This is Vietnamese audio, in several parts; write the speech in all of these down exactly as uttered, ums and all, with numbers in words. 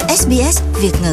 ét bê ét Việt ngữ.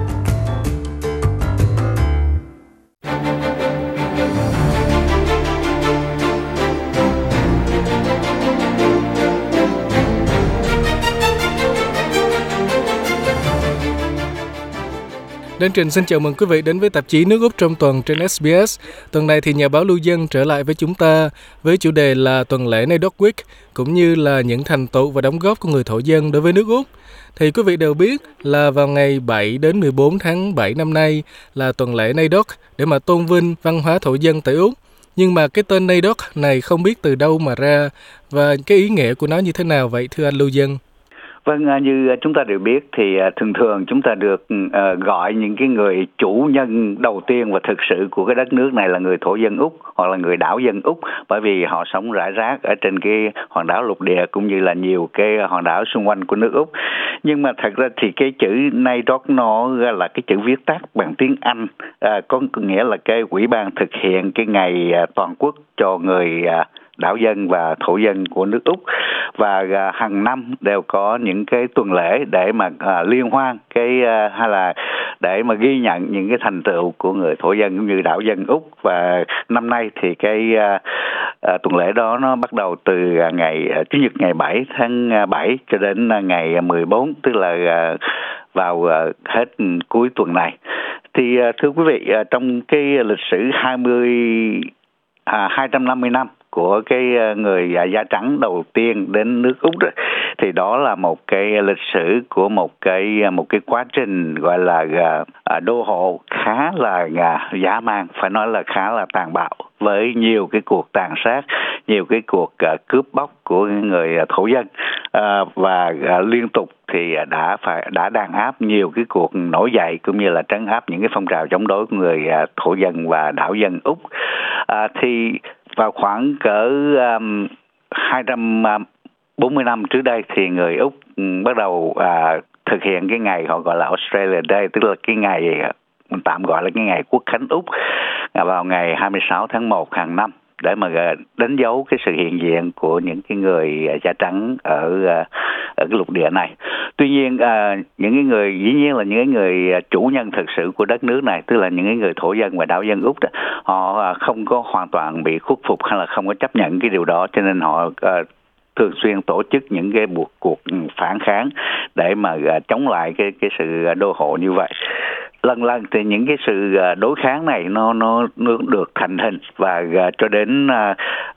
Đến Trình xin chào mừng quý vị đến với tạp chí Nước Úc trong tuần trên ét bê ét. Tuần này thì nhà báo Lưu Dân trở lại với chúng ta với chủ đề là tuần lễ NAIDOC Week, cũng như là những thành tựu và đóng góp của người thổ dân đối với nước Úc. Thì quý vị đều biết là vào ngày bảy đến mười bốn tháng bảy năm nay là tuần lễ NAIDOC để mà tôn vinh văn hóa thổ dân tại Úc. Nhưng mà cái tên NAIDOC này không biết từ đâu mà ra và cái ý nghĩa của nó như thế nào vậy thưa anh Lưu Dân? Vâng, như chúng ta đều biết thì thường thường chúng ta được uh, gọi những cái người chủ nhân đầu tiên và thực sự của cái đất nước này là người thổ dân Úc hoặc là người đảo dân Úc, bởi vì họ sống rải rác ở trên cái hòn đảo lục địa cũng như là nhiều cái hòn đảo xung quanh của nước Úc. Nhưng mà thật ra thì cái chữ NAIDOC nó là cái chữ viết tắt bằng tiếng Anh, uh, có nghĩa là cái ủy ban thực hiện cái ngày uh, toàn quốc cho người uh, đảo dân và thổ dân của nước Úc, và uh, hàng năm đều có những cái tuần lễ để mà uh, liên hoan cái uh, hay là để mà ghi nhận những cái thành tựu của người thổ dân cũng như đảo dân Úc. Và năm nay thì cái uh, uh, tuần lễ đó nó bắt đầu từ uh, ngày uh, chủ nhật ngày bảy tháng bảy cho đến uh, ngày mười bốn, tức là uh, vào uh, hết cuối tuần này. Thì uh, thưa quý vị, uh, trong cái lịch sử hai mươi à, hai trăm năm mươi năm của cái người da trắng đầu tiên đến nước Úc đó, thì đó là một cái lịch sử của một cái một cái quá trình gọi là đô hộ khá là dã man, phải nói là khá là tàn bạo, với nhiều cái cuộc tàn sát, nhiều cái cuộc cướp bóc của người thổ dân, và liên tục thì đã phải đã đàn áp nhiều cái cuộc nổi dậy cũng như là trấn áp những cái phong trào chống đối của người thổ dân và đảo dân Úc. À, thì vào khoảng cỡ um, hai trăm bốn mươi năm trước đây thì người Úc um, bắt đầu uh, thực hiện cái ngày họ gọi là Australia Day, tức là cái ngày mình tạm gọi là cái ngày Quốc khánh Úc, uh, vào ngày hai mươi sáu tháng một hàng năm, để mà đánh dấu cái sự hiện diện của những cái người da trắng ở ở cái lục địa này. Tuy nhiên à, những cái người dĩ nhiên là những cái người chủ nhân thực sự của đất nước này, tức là những cái người thổ dân và đảo dân Úc đó, họ không có hoàn toàn bị khuất phục hay là không có chấp nhận cái điều đó, cho nên họ à, thường xuyên tổ chức những cái buộc cuộc phản kháng để mà à, chống lại cái cái sự đô hộ như vậy. Lần lần thì những cái sự đối kháng này nó nó, nó được thành hình, và uh, cho đến uh,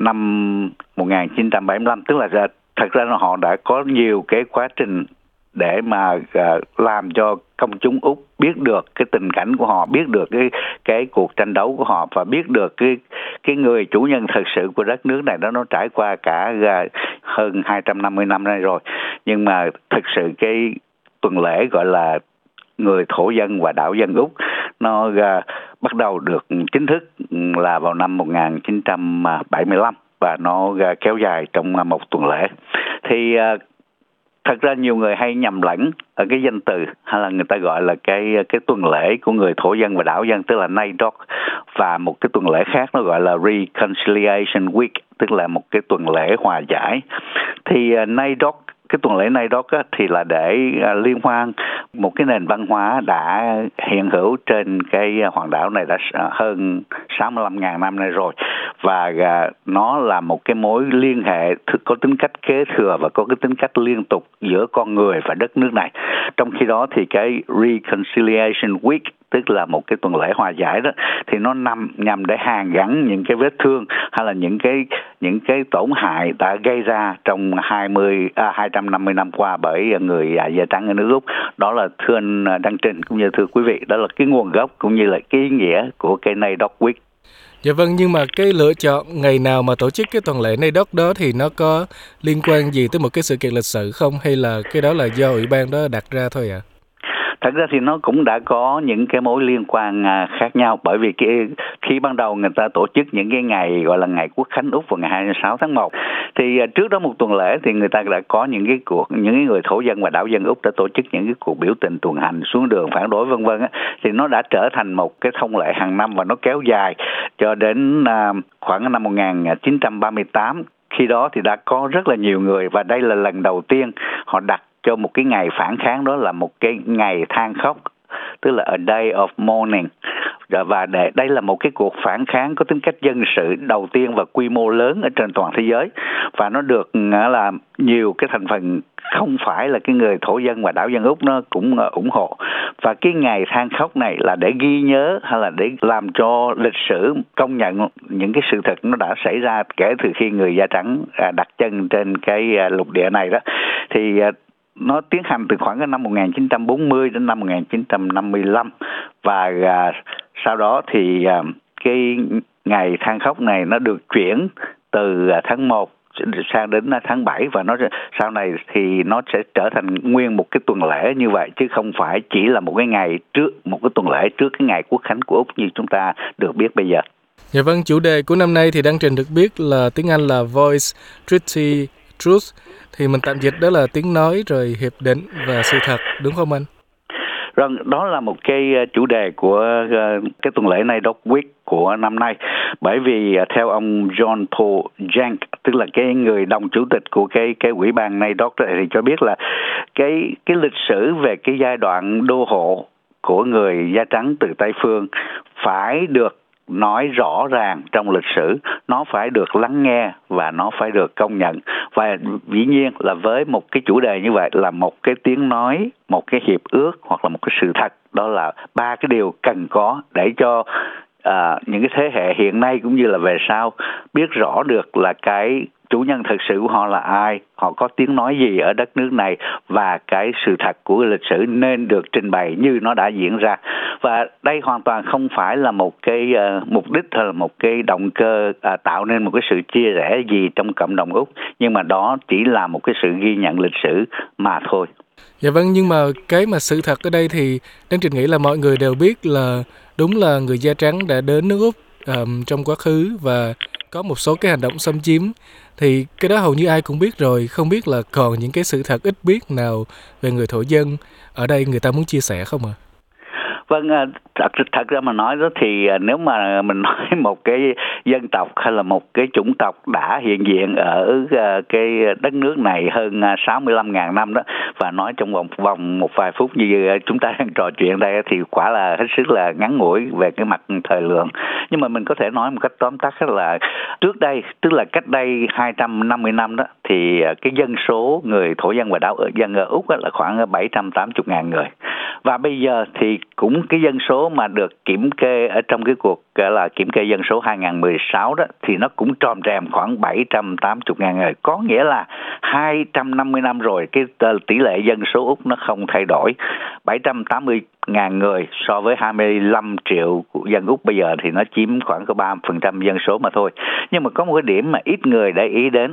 năm một nghìn chín trăm bảy mươi lăm, tức là uh, thật ra họ đã có nhiều cái quá trình để mà uh, làm cho công chúng Úc biết được cái tình cảnh của họ, biết được cái cái cuộc tranh đấu của họ, và biết được cái cái người chủ nhân thật sự của đất nước này đó nó trải qua cả uh, hơn hai trăm năm mươi năm nay rồi. Nhưng mà thực sự cái tuần lễ gọi là người thổ dân và đảo dân Úc nó uh, bắt đầu được chính thức là vào năm một nghìn chín trăm bảy mươi lăm, và nó uh, kéo dài trong uh, một tuần lễ. Thì uh, thật ra nhiều người hay nhầm lẫn ở cái danh từ, hay là người ta gọi là cái cái tuần lễ của người thổ dân và đảo dân, tức là NAIDOC, và một cái tuần lễ khác nó gọi là Reconciliation Week, tức là một cái tuần lễ hòa giải. Thì uh, NAIDOC, cái tuần lễ NAIDOC á, thì là để uh, liên hoan một cái nền văn hóa đã hiện hữu trên cái hòn đảo này đã uh, hơn sáu mươi lăm nghìn năm nay rồi, và uh, nó là một cái mối liên hệ th- có tính cách kế thừa và có cái tính cách liên tục giữa con người và đất nước này. Trong khi đó thì cái Reconciliation Week, tức là một cái tuần lễ hòa giải đó, thì nó nằm nhằm để hàn gắn những cái vết thương hay là những cái những cái tổn hại đã gây ra trong hai mươi à, hai trăm năm mươi năm qua bởi người da trắng ở nước Úc. Đó là thưa anh Đăng Trình cũng như thưa quý vị, đó là cái nguồn gốc cũng như là cái ý nghĩa của cái NAIDOC Week. Dạ vâng, nhưng mà cái lựa chọn ngày nào mà tổ chức cái tuần lễ NAIDOC đó thì nó có liên quan gì tới một cái sự kiện lịch sử không, hay là cái đó là do ủy ban đó đặt ra thôi ạ? À? Thật ra thì nó cũng đã có những cái mối liên quan khác nhau, bởi vì cái, khi ban đầu người ta tổ chức những cái ngày gọi là ngày Quốc khánh Úc vào ngày hai mươi sáu tháng một, thì trước đó một tuần lễ thì người ta đã có những cái cuộc, những cái người thổ dân và đảo dân Úc đã tổ chức những cái cuộc biểu tình tuần hành xuống đường phản đối vân vân, thì nó đã trở thành một cái thông lệ hàng năm và nó kéo dài cho đến khoảng năm một nghìn chín trăm ba mươi tám. Khi đó thì đã có rất là nhiều người, và đây là lần đầu tiên họ đặt cho một cái ngày phản kháng đó là một cái ngày than khóc, tức là a day of mourning. Và để, đây là một cái cuộc phản kháng có tính cách dân sự đầu tiên và quy mô lớn ở trên toàn thế giới, và nó được là nhiều cái thành phần không phải là cái người thổ dân và đảo dân Úc nó cũng ủng hộ. Và cái ngày than khóc này là để ghi nhớ hay là để làm cho lịch sử công nhận những cái sự thật nó đã xảy ra kể từ khi người da trắng đặt chân trên cái lục địa này đó. Thì nó tiến hành từ khoảng năm một nghìn chín trăm bốn mươi đến năm một nghìn chín trăm năm mươi lăm, và à, sau đó thì à, cái ngày than khóc này nó được chuyển từ tháng một sang đến tháng bảy, và nó sau này thì nó sẽ trở thành nguyên một cái tuần lễ như vậy, chứ không phải chỉ là một cái ngày trước, một cái tuần lễ trước cái ngày quốc khánh của Úc như chúng ta được biết bây giờ. Dạ vâng, chủ đề của năm nay thì Đăng Trình được biết là tiếng Anh là Voice, Treaty, Truth, thì mình tạm dịch đó là tiếng nói rồi hiệp định và sự thật, đúng không anh? Vâng, đó là một cái chủ đề của cái tuần lễ này Doc Week của năm nay. Bởi vì theo ông John Paul Jank, tức là cái người đồng chủ tịch của cái cái ủy ban này Doc, thì cho biết là cái cái lịch sử về cái giai đoạn đô hộ của người da trắng từ Tây phương phải được nói rõ ràng trong lịch sử, nó phải được lắng nghe và nó phải được công nhận. Và dĩ nhiên là với một cái chủ đề như vậy là một cái tiếng nói, một cái hiệp ước hoặc là một cái sự thật, đó là ba cái điều cần có để cho à, những cái thế hệ hiện nay cũng như là về sau biết rõ được là cái chủ nhân thực sự của họ là ai, họ có tiếng nói gì ở đất nước này, và cái sự thật của lịch sử nên được trình bày như nó đã diễn ra. Và đây hoàn toàn không phải là một cái uh, mục đích hay là một cái động cơ uh, tạo nên một cái sự chia rẽ gì trong cộng đồng Úc, nhưng mà đó chỉ là một cái sự ghi nhận lịch sử mà thôi. Dạ vâng, nhưng mà cái mà sự thật ở đây thì Đăng Trình nghĩ là mọi người đều biết là đúng là người da trắng đã đến nước Úc um, trong quá khứ và có một số cái hành động xâm chiếm, thì cái đó hầu như ai cũng biết rồi, không biết là còn những cái sự thật ít biết nào về người thổ dân ở đây người ta muốn chia sẻ không ạ? À? Vâng, thật, thật ra mà nói đó thì nếu mà mình nói một cái dân tộc hay là một cái chủng tộc đã hiện diện ở cái đất nước này hơn sáu mươi lăm nghìn năm đó, và nói trong vòng vòng một vài phút như chúng ta đang trò chuyện đây thì quả là hết sức là ngắn ngủi về cái mặt thời lượng. Nhưng mà mình có thể nói một cách tóm tắt là trước đây, tức là cách đây hai trăm năm mươi năm đó, thì cái dân số người thổ dân và đảo dân ở Úc là khoảng bảy trăm tám mươi nghìn người. Và bây giờ thì cũng cái dân số mà được kiểm kê ở trong cái cuộc là kiểm kê dân số hai nghìn không trăm mười sáu đó, thì nó cũng tròn trèm khoảng bảy trăm tám mươi nghìn người. Có nghĩa là hai trăm năm mươi năm rồi cái tỷ lệ dân số Úc nó không thay đổi. bảy trăm tám mươi nghìn người so với hai mươi lăm triệu dân Úc bây giờ thì nó chiếm khoảng có ba phần trăm dân số mà thôi. Nhưng mà có một cái điểm mà ít người để ý đến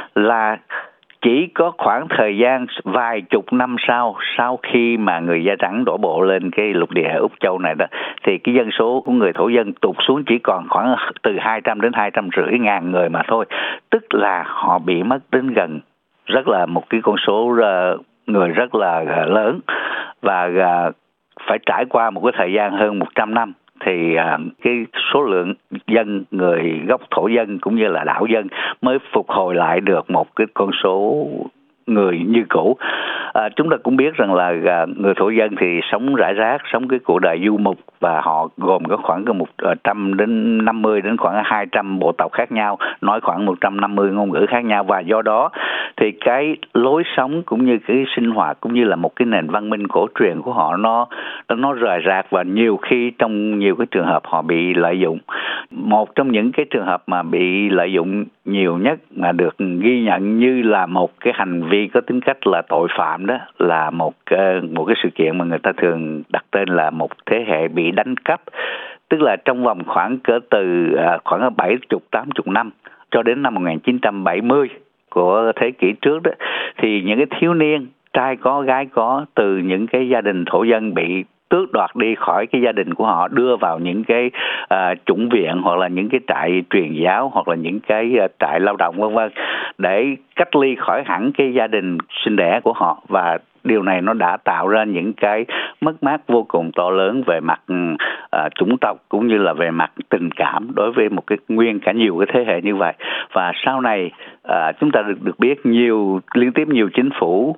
là chỉ có khoảng thời gian vài chục năm sau, sau khi mà người da trắng đổ bộ lên cái lục địa Úc Châu này đó, thì cái dân số của người thổ dân tụt xuống chỉ còn khoảng từ hai trăm đến hai trăm rưỡi ngàn người mà thôi. Tức là họ bị mất đến gần rất là một cái con số người rất là lớn, và phải trải qua một cái thời gian hơn một trăm năm thì à, cái số lượng dân người gốc thổ dân cũng như là đảo dân mới phục hồi lại được một cái con số người như cũ. À, chúng ta cũng biết rằng là à, người thổ dân thì sống rải rác, sống cái cuộc đời du mục, và họ gồm có khoảng một trăm đến năm mươi đến khoảng hai trăm bộ tộc khác nhau, nói khoảng một trăm năm mươi ngôn ngữ khác nhau, và do đó thì cái lối sống cũng như cái sinh hoạt cũng như là một cái nền văn minh cổ truyền của họ nó nó rời rạc, và nhiều khi trong nhiều cái trường hợp họ bị lợi dụng. Một trong những cái trường hợp mà bị lợi dụng nhiều nhất mà được ghi nhận như là một cái hành vi có tính cách là tội phạm đó là một một cái sự kiện mà người ta thường đặt tên là một thế hệ bị đánh cắp. Tức là trong vòng khoảng cỡ từ khoảng bảy mươi tám mươi năm cho đến năm một nghìn chín trăm bảy mươi của thế kỷ trước đó, thì những cái thiếu niên trai có gái có từ những cái gia đình thổ dân bị tước đoạt đi khỏi cái gia đình của họ, đưa vào những cái uh, chủng viện hoặc là những cái trại truyền giáo hoặc là những cái uh, trại lao động vân vân, để cách ly khỏi hẳn cái gia đình sinh đẻ của họ. Và điều này nó đã tạo ra những cái mất mát vô cùng to lớn về mặt uh, chủng tộc cũng như là về mặt tình cảm đối với một cái nguyên cả nhiều cái thế hệ như vậy. Và sau này uh, chúng ta được được biết nhiều liên tiếp nhiều chính phủ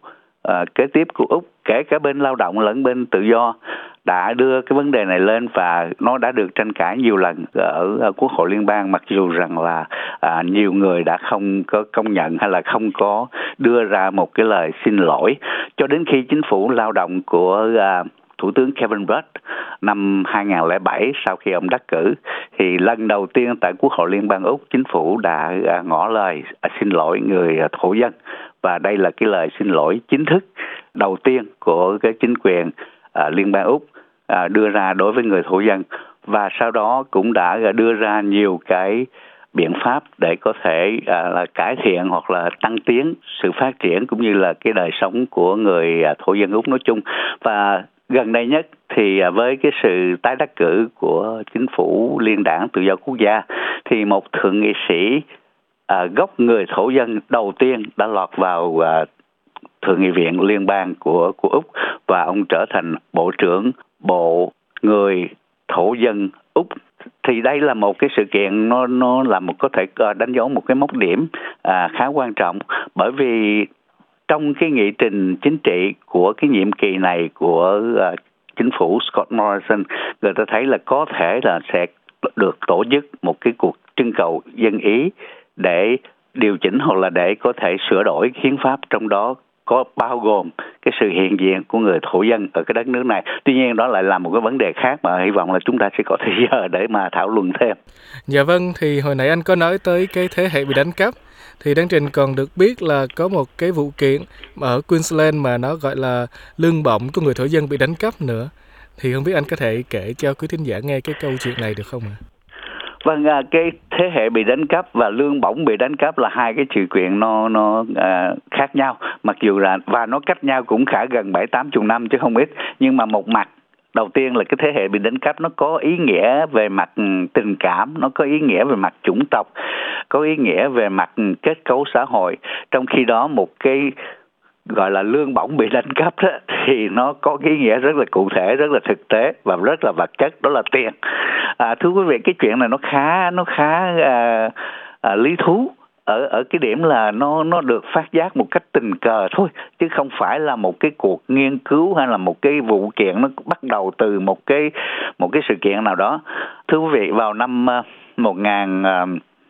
uh, kế tiếp của Úc, kể cả bên lao động lẫn bên tự do, đã đưa cái vấn đề này lên và nó đã được tranh cãi nhiều lần ở, ở Quốc hội Liên bang, mặc dù rằng là à, nhiều người đã không có công nhận hay là không có đưa ra một cái lời xin lỗi, cho đến khi chính phủ lao động của à, Thủ tướng Kevin Rudd năm hai không không bảy, sau khi ông đắc cử, thì lần đầu tiên tại Quốc hội Liên bang Úc, chính phủ đã à, ngỏ lời à, xin lỗi người à, thổ dân, và đây là cái lời xin lỗi chính thức đầu tiên của cái chính quyền à, Liên bang Úc à, đưa ra đối với người thổ dân, và sau đó cũng đã đưa ra nhiều cái biện pháp để có thể à, là cải thiện hoặc là tăng tiến sự phát triển cũng như là cái đời sống của người à, thổ dân Úc nói chung. Và gần đây nhất thì à, với cái sự tái đắc cử của chính phủ Liên đảng Tự do Quốc gia, thì một thượng nghị sĩ à, gốc người thổ dân đầu tiên đã lọt vào à, Thượng nghị viện liên bang của của Úc, và ông trở thành bộ trưởng bộ người thổ dân Úc. Thì đây là một cái sự kiện nó nó là một có thể đánh dấu một cái mốc điểm à, khá quan trọng, bởi vì trong cái nghị trình chính trị của cái nhiệm kỳ này của à, chính phủ Scott Morrison, người ta thấy là có thể là sẽ được tổ chức một cái cuộc trưng cầu dân ý để điều chỉnh hoặc là để có thể sửa đổi hiến pháp, trong đó có bao gồm cái sự hiện diện của người thổ dân ở cái đất nước này. Tuy nhiên đó lại là một cái vấn đề khác mà hy vọng là chúng ta sẽ có thời giờ để mà thảo luận thêm. Dạ vâng, thì hồi nãy anh có nói tới cái thế hệ bị đánh cắp, thì Đăng Trình còn được biết là có một cái vụ kiện ở Queensland mà nó gọi là lương bổng của người thổ dân bị đánh cắp nữa. Thì không biết anh có thể kể cho quý thính giả nghe cái câu chuyện này được không ạ? Vâng, cái thế hệ bị đánh cắp và lương bổng bị đánh cắp là hai cái sự kiện nó nó à, khác nhau, mặc dù là và nó cách nhau cũng khá gần bảy tám chục năm chứ không ít. Nhưng mà một mặt đầu tiên là cái thế hệ bị đánh cắp nó có ý nghĩa về mặt tình cảm, nó có ý nghĩa về mặt chủng tộc, có ý nghĩa về mặt kết cấu xã hội. Trong khi đó một cái gọi là lương bổng bị đánh cắp đó, thì nó có cái ý nghĩa rất là cụ thể, rất là thực tế và rất là vật chất, đó là tiền. À, thưa quý vị, cái chuyện này nó khá nó khá à, à, lý thú ở ở cái điểm là nó nó được phát giác một cách tình cờ thôi, chứ không phải là một cái cuộc nghiên cứu hay là một cái vụ kiện nó bắt đầu từ một cái một cái sự kiện nào đó. Thưa quý vị, vào năm uh, một ngàn uh,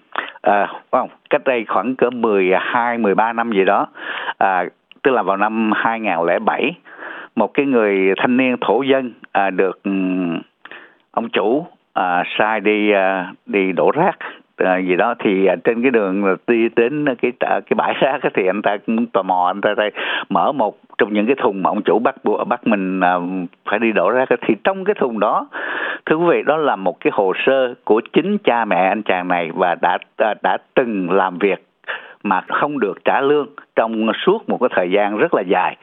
à, không, cách đây khoảng cỡ mười hai mười ba năm gì đó, à, tức là vào năm hai không không bảy, một cái người thanh niên thổ dân à, được um, ông chủ à, sai đi à, đi đổ rác à, gì đó, thì à, trên cái đường đi đến cái cái bãi rác thì anh ta cũng tò mò, anh ta đây mở một trong những cái thùng mà ông chủ bắt buộc bắt mình à, phải đi đổ rác, thì trong cái thùng đó, thưa quý vị, đó là một cái hồ sơ của chính cha mẹ anh chàng này, và đã đã, đã từng làm việc mà không được trả lương trong suốt một cái thời gian rất là dài.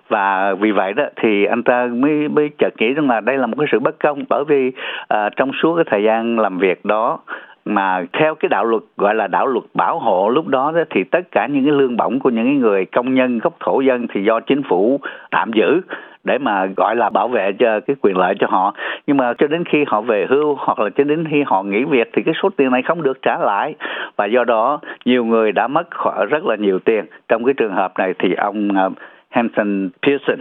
Và vì vậy đó thì anh ta mới mới chợt nghĩ rằng là đây là một cái sự bất công, bởi vì à, trong suốt cái thời gian làm việc đó mà theo cái đạo luật gọi là đạo luật bảo hộ lúc đó, đó thì tất cả những cái lương bổng của những cái người công nhân gốc thổ dân thì do chính phủ tạm giữ để mà gọi là bảo vệ cho cái quyền lợi cho họ. Nhưng mà cho đến khi họ về hưu hoặc là cho đến khi họ nghỉ việc thì cái số tiền này không được trả lại, và do đó nhiều người đã mất rất là nhiều tiền. Trong cái trường hợp này thì ông Hanson Pearson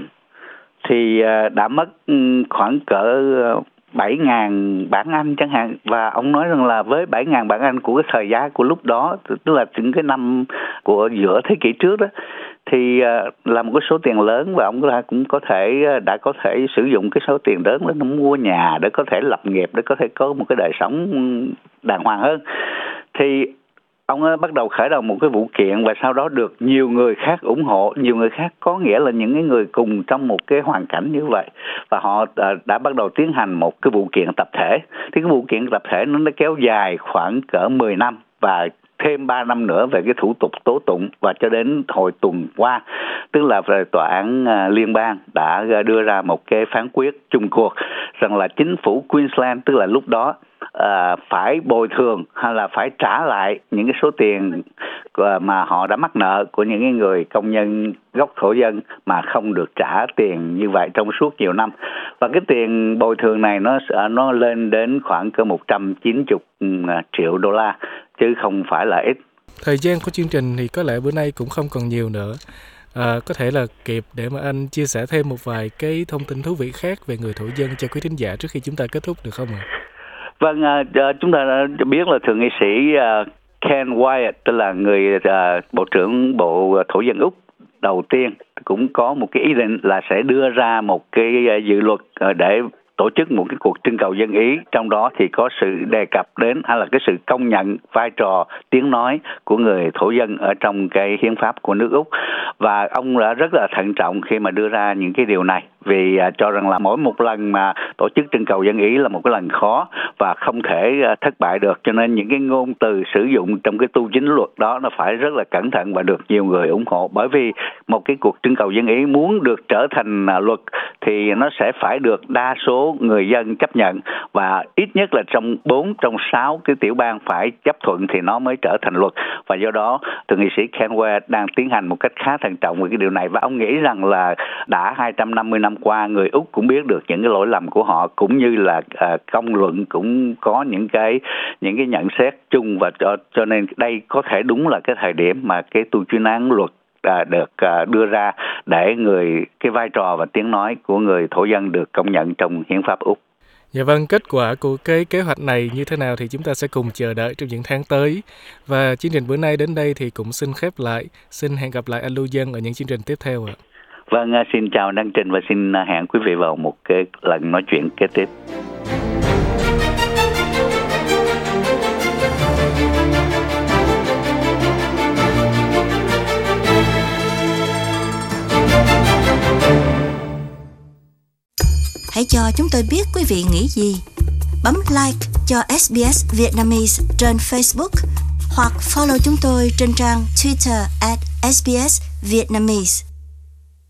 thì đã mất khoảng cỡ bảy nghìn bảng Anh chẳng hạn, và ông nói rằng là với bảy nghìn bảng Anh của cái thời giá của lúc đó, tức là những cái năm của giữa thế kỷ trước đó, thì là một cái số tiền lớn, và ông cũng có thể đã có thể sử dụng cái số tiền lớn để mua nhà, để có thể lập nghiệp, để có thể có một cái đời sống đàng hoàng hơn. Thì ông ấy bắt đầu khởi đầu một cái vụ kiện, và sau đó được nhiều người khác ủng hộ, nhiều người khác có nghĩa là những cái người cùng trong một cái hoàn cảnh như vậy, và họ đã bắt đầu tiến hành một cái vụ kiện tập thể. Thì cái vụ kiện tập thể nó nó kéo dài khoảng cỡ mười năm và thêm ba năm nữa về cái thủ tục tố tụng, và cho đến hồi tuần qua, tức là về tòa án liên bang đã đưa ra một cái phán quyết chung cuộc rằng là chính phủ Queensland, tức là lúc đó À, phải bồi thường hay là phải trả lại những cái số tiền mà họ đã mắc nợ của những cái người công nhân gốc thổ dân mà không được trả tiền như vậy trong suốt nhiều năm. Và cái tiền bồi thường này nó nó lên đến khoảng cỡ một trăm chín mươi triệu đô la, chứ không phải là ít. Thời gian của chương trình thì có lẽ bữa nay cũng không còn nhiều nữa. À, có thể là kịp để mà anh chia sẻ thêm một vài cái thông tin thú vị khác về người thổ dân cho quý thính giả trước khi chúng ta kết thúc được không ạ? Vâng, uh, chúng ta đã biết là thượng nghị sĩ uh, Ken Wyatt, tức là người uh, bộ trưởng bộ thổ dân Úc đầu tiên, cũng có một cái ý định là sẽ đưa ra một cái uh, dự luật uh, để tổ chức một cái cuộc trưng cầu dân ý, trong đó thì có sự đề cập đến hay là cái sự công nhận vai trò tiếng nói của người thổ dân ở trong cái hiến pháp của nước Úc. Và ông đã rất là thận trọng khi mà đưa ra những cái điều này, vì uh, cho rằng là mỗi một lần mà tổ chức trưng cầu dân ý là một cái lần khó và không thể uh, thất bại được, cho nên những cái ngôn từ sử dụng trong cái tu chính luật đó nó phải rất là cẩn thận và được nhiều người ủng hộ. Bởi vì một cái cuộc trưng cầu dân ý muốn được trở thành uh, luật thì nó sẽ phải được đa số người dân chấp nhận, và ít nhất là trong bốn trong sáu cái tiểu bang phải chấp thuận thì nó mới trở thành luật. Và do đó thượng nghị sĩ Ken Wyatt đang tiến hành một cách khá thận trọng về cái điều này, và ông nghĩ rằng là đã hai trăm năm mươi năm qua người Úc cũng biết được những cái lỗi lầm của họ, cũng như là uh, công luận cũng có những cái những cái nhận xét chung, và cho, cho nên đây có thể đúng là cái thời điểm mà cái tu chuyên án luật À, được à, đưa ra để người cái vai trò và tiếng nói của người thổ dân được công nhận trong hiến pháp Úc. Dạ vâng, kết quả của cái kế hoạch này như thế nào thì chúng ta sẽ cùng chờ đợi trong những tháng tới. Và chương trình bữa nay đến đây thì cũng xin khép lại. Xin hẹn gặp lại anh Lưu Dân ở những chương trình tiếp theo ạ. Vâng, xin chào Đăng Trình và xin hẹn quý vị vào một cái lần nói chuyện kế tiếp. Hãy cho chúng tôi biết quý vị nghĩ gì. Bấm like cho ét bê ét Vietnamese trên Facebook hoặc follow chúng tôi trên trang Twitter at ét bê ét Vietnamese.